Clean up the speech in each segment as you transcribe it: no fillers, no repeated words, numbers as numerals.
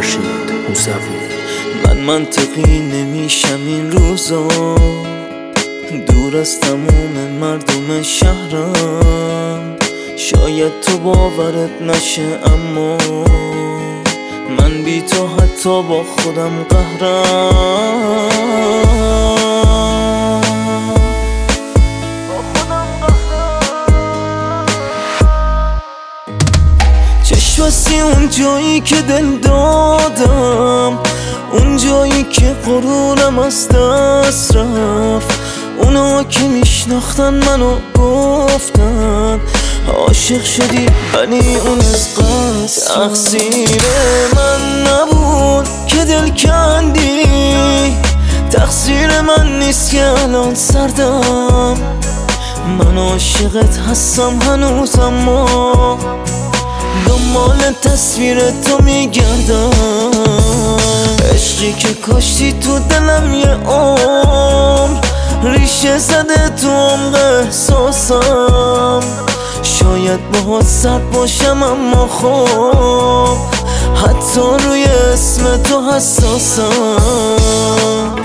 فرشید موسوی. من منطقی نمیشم این روزا، دور از تموم مردم شهرم. شاید تو باورت نشه اما من بی تو حتی با خودم قهرم. چشم بستی اون جایی که دل دادم، اون جایی که غرورم از دست رفت. اونا که میشناختن منو گفتن عاشق شدی ولی اون از قصد. تقصیر من نبود که دل کندی، تقصیر من نیست که الان سردم. من عاشقت هستم هنوز اما دنبال تصویر تو میگردم. عشقی که کاشتی تو دلم یه عمر، ریشه زده تو عمق احساسم. شاید باهات سرد باشم اما خب حتی روی اسم تو حساسم.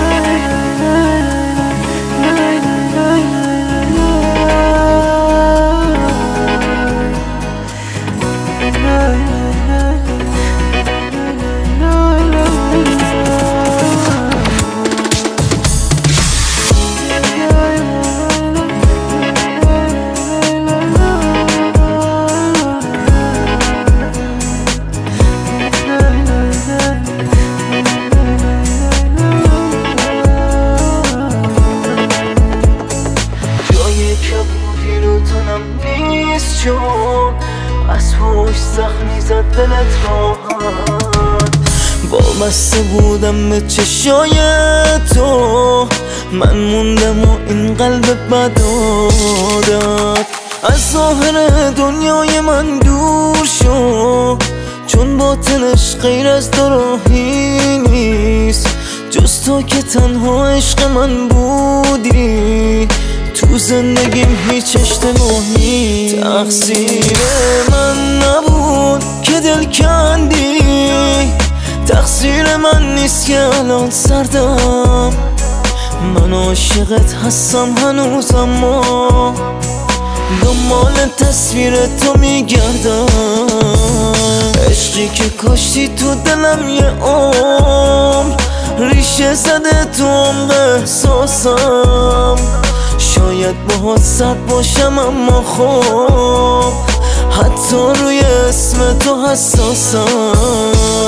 چون از پشت زخمی زد دلت راحت. وابسته بودم به چشای تو، من موندم و این قلب بد عادت از ظاهر دنیای من دور شو. چون باطنش غیر از دوراهی نیست، جز تو که تنها عشق من بودی. تو زندگیم هیچ اشتباهی تقصیر من نبود که دل کندی، تقصیر من نیست که الان سردم. من عاشقت هستم هنوز اما دنبال تصویر تو میگردم. عشقی که کاشتی تو دلم یه عمر، ریشه زده تو عمق احساسم. شاید باهات سرد باشم اما خب حتی روی اسم تو حساسم.